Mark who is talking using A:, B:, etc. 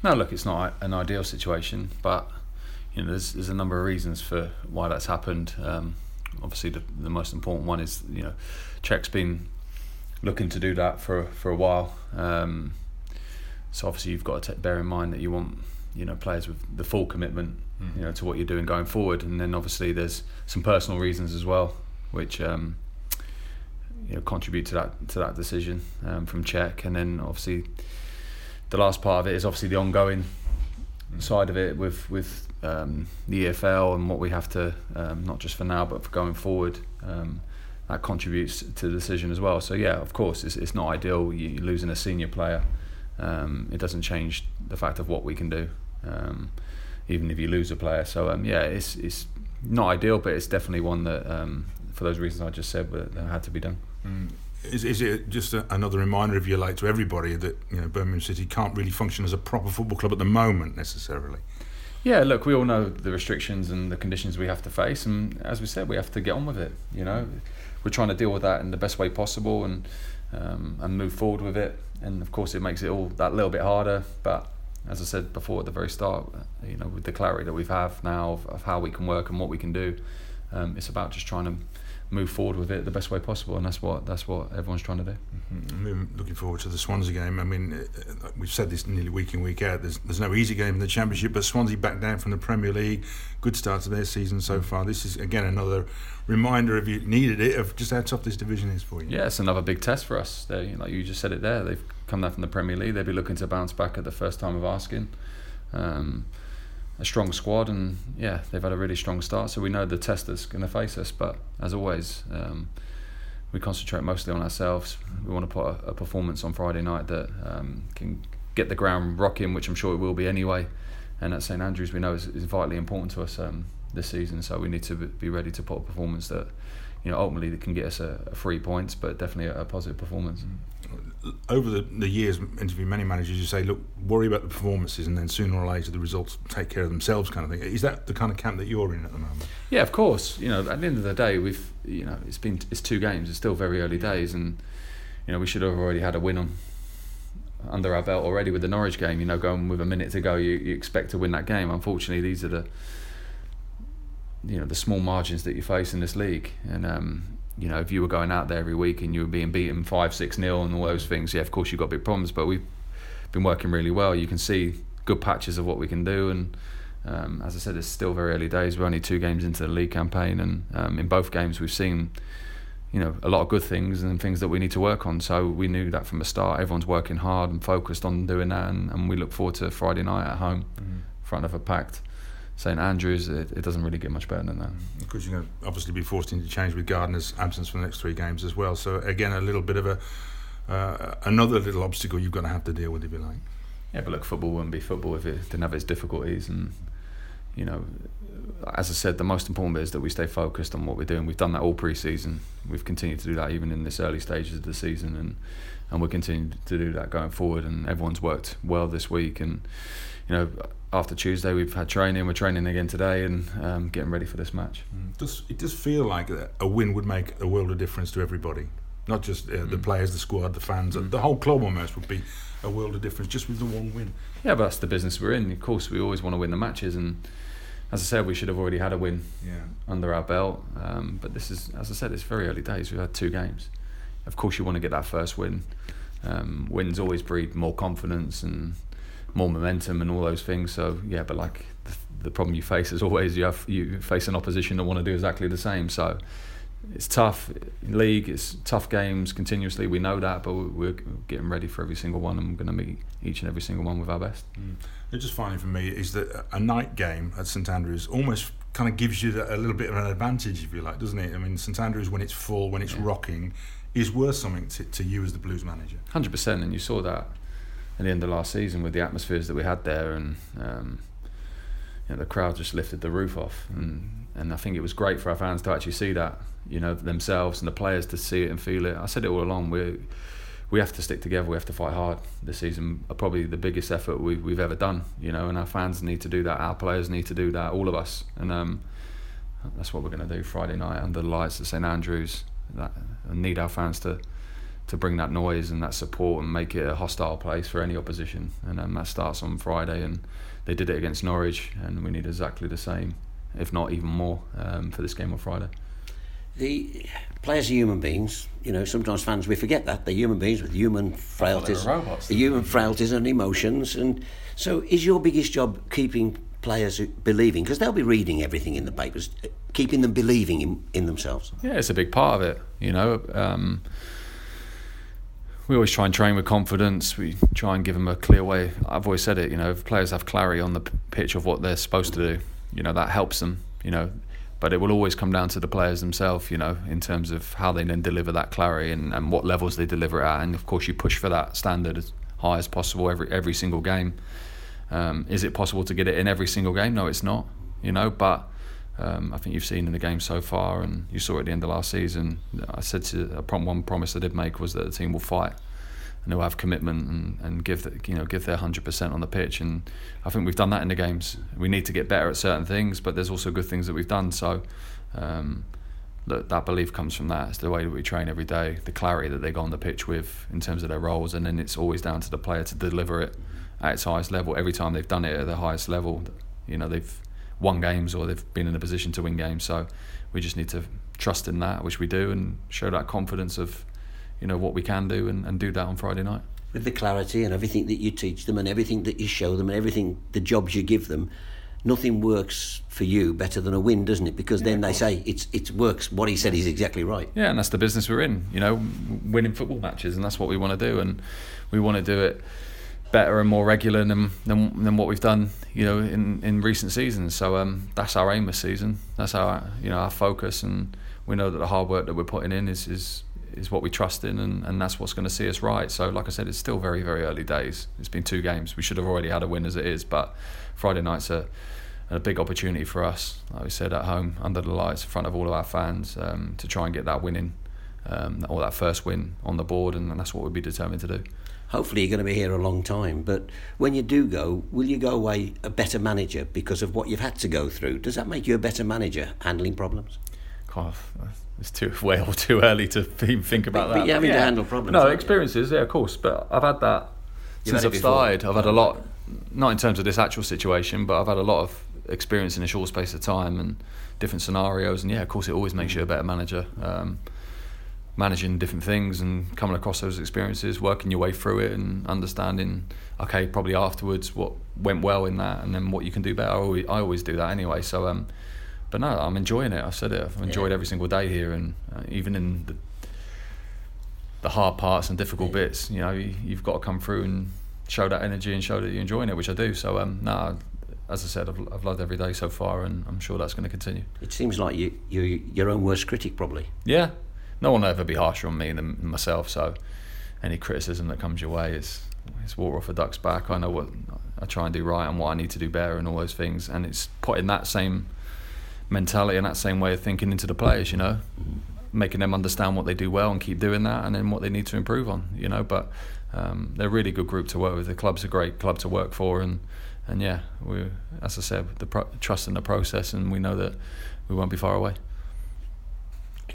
A: No, look, it's not an ideal situation, but there's a number of reasons for why that's happened. Obviously, the most important one is Czech's been looking to do that for a while. So obviously you've got to bear in mind that you want players with the full commitment to what you're doing going forward, and then obviously there's some personal reasons as well, which contribute to that decision from Czech, and then obviously the last part of it is obviously the ongoing side of it with the EFL and what we have to not just for now but for going forward. That contributes to the decision as well. So yeah, of course, it's not ideal. You're losing a senior player. It doesn't change the fact of what we can do, even if you lose a player. So it's not ideal, but it's definitely one that, for those reasons I just said, that had to be done.
B: Is it just another reminder, if you like, to everybody that Birmingham City can't really function as a proper football club at the moment necessarily? Yeah,
A: look, we all know the restrictions and the conditions we have to face, and as we said, we have to get on with it. We're trying to deal with that in the best way possible and move forward with it. And of course, it makes it all that little bit harder. But as I said before at the very start, with the clarity that we have now of how we can work and what we can do, it's about just trying to move forward with it the best way possible, and that's what everyone's trying to do.
B: I'm looking forward to the Swansea game. I mean, we've said this nearly week in, week out. There's no easy game in the Championship, but Swansea back down from the Premier League. Good start to their season so far. This is again another reminder, if you needed it, of just how tough this division is for you.
A: Yeah, it's another big test for us. Like you just said it there, they've come down from the Premier League. They'll be looking to bounce back at the first time of asking. A strong squad, and they've had a really strong start, so we know the test that's going to face us, but as always, we concentrate mostly on ourselves. We want to put a performance on Friday night that can get the ground rocking, which I'm sure it will be anyway, and at St Andrews we know is vitally important to us this season, so we need to be ready to put a performance that ultimately that can get us a 3 points, but definitely a positive performance.
B: Over the years, interviewing many managers, you say, look, worry about the performances, and then sooner or later the results take care of themselves, kind of thing. Is that the kind of camp that you're in at the moment?
A: Yeah, of course. At the end of the day, it's 2 games. It's still very early days, and we should have already had a win under our belt already with the Norwich game. Going with a minute to go, you expect to win that game. Unfortunately, these are the small margins that you face in this league, and if you were going out there every week and you were being beaten 5-6-0 and all those things, of course you've got big problems, but we've been working really well. You can see good patches of what we can do, and as I said, it's still very early days. We're only 2 games into the league campaign, and in both games we've seen a lot of good things and things that we need to work on, so we knew that from the start. Everyone's working hard and focused on doing that, and we look forward to Friday night at home in front of a packed St Andrews. It doesn't really get much better than that.
B: Because you're going to obviously be forced into change with Gardner's absence for the next 3 games as well. So again, a little bit of another little obstacle you've got to have to deal with, if you like.
A: Yeah, but look, football wouldn't be football if it didn't have its difficulties. And as I said, the most important bit is that we stay focused on what we're doing. We've done that all pre-season. We've continued to do that even in this early stages of the season, and we'll continue to do that going forward. And everyone's worked well this week, and after Tuesday we've had training. We're training again today and getting ready for this match.
B: It does feel like a win would make a world of difference to everybody, not just the players, the squad, the fans. The whole club almost would be a world of difference just with the 1 win.
A: Yeah, but that's the business we're in. Of course, we always want to win the matches, and as I said, we should have already had a win under our belt. But this is, as I said, it's very early days. We've had 2 games. Of course, you want to get that first win. Wins always breed more confidence and more momentum and all those things. So but like the problem you face is always you face an opposition that want to do exactly the same. So it's tough in league. It's tough games continuously. We know that, but we're getting ready for every single one, and we're going to meet each and every single one with our best.
B: Just finally for me is that a night game at St Andrews almost kind of gives you a little bit of an advantage, if you like, doesn't it? I mean, St Andrews, when it's full, when it's rocking, is worth something to you as the Blues manager.
A: 100%, and you saw that at the end of last season with the atmospheres that we had there, and the crowd just lifted the roof off, and I think it was great for our fans to actually see that, themselves, and the players to see it and feel it. I said it all along, we have to stick together, we have to fight hard this season. Probably the biggest effort we've ever done, and our fans need to do that, our players need to do that, all of us, and that's what we're going to do Friday night under the lights at St Andrews. And need our fans to to bring that noise and that support and make it a hostile place for any opposition. And that starts on Friday, and they did it against Norwich, and we need exactly the same, if not even more, for this game on Friday.
C: The players are human beings. Sometimes fans, we forget that they're human beings with human frailties, and emotions. And so, is your biggest job keeping players believing? Because they'll be reading everything in the papers, keeping them believing in themselves.
A: Yeah, it's a big part of it. We always try and train with confidence. We try and give them a clear way. I've always said it. If players have clarity on the pitch of what they're supposed to do, that helps them. But it will always come down to the players themselves, in terms of how they then deliver that clarity and what levels they deliver it at. And of course, you push for that standard as high as possible every single game. Is it possible to get it in every single game? No, it's not. But I think you've seen in the game so far, and you saw at the end of last season. I said one promise I did make was that the team will fight and they'll have commitment and give their 100% on the pitch. And I think we've done that in the games. We need to get better at certain things, but there's also good things that we've done. So that belief comes from that. It's the way that we train every day, the clarity that they go on the pitch with in terms of their roles, and then it's always down to the player to deliver it at its highest level. Every time they've done it at the highest level, they've won games or they've been in a position to win games. So we just need to trust in that, which we do, and show that confidence of what we can do and do that on Friday night.
C: With the clarity and everything that you teach them and everything that you show them and everything, the jobs you give them, nothing works for you better than a win, doesn't it? Because then they say it works. What he said is exactly right.
A: Yeah, and that's the business we're in, winning football matches, and that's what we want to do, and we want to do it better and more regular than what we've done, in recent seasons. So that's our aim this season. That's our our focus, and we know that the hard work that we're putting in is what we trust in, and that's what's going to see us right. So like I said, it's still very, very early days. It's been 2 games. We should have already had a win as it is, but Friday night's a big opportunity for us, like we said, at home, under the lights, in front of all of our fans, to try and get that winning, or that first win on the board, and that's what we'll be determined to do.
C: Hopefully you're going to be here a long time, but when you do go, will you go away a better manager because of what you've had to go through? Does that make you a better manager, handling problems?
A: God, it's too early to even think about that.
C: But you're having to handle problems.
A: No, experiences, of course, but I've had that since I've started. I've had a lot, not in terms of this actual situation, but I've had a lot of experience in a short space of time and different scenarios, and of course it always makes you a better manager. Managing different things and coming across those experiences, working your way through it and understanding, okay, probably afterwards what went well in that and then what you can do better. I always do that anyway. So, but no, I'm enjoying it. I've said it. I've enjoyed every single day here, and even in the hard parts and difficult bits, you've got to come through and show that energy and show that you're enjoying it, which I do. So, as I said, I've loved every day so far, and I'm sure that's going to continue.
C: It seems like you're your own worst critic, probably.
A: Yeah. No one will ever be harsher on me than myself, so any criticism that comes your way is water off a duck's back. I know what I try and do right and what I need to do better and all those things, and it's putting that same mentality and that same way of thinking into the players, making them understand what they do well and keep doing that, and then what they need to improve on, but they're a really good group to work with. The club's a great club to work for, and we, as I said, trust in the process, and we know that we won't be far away.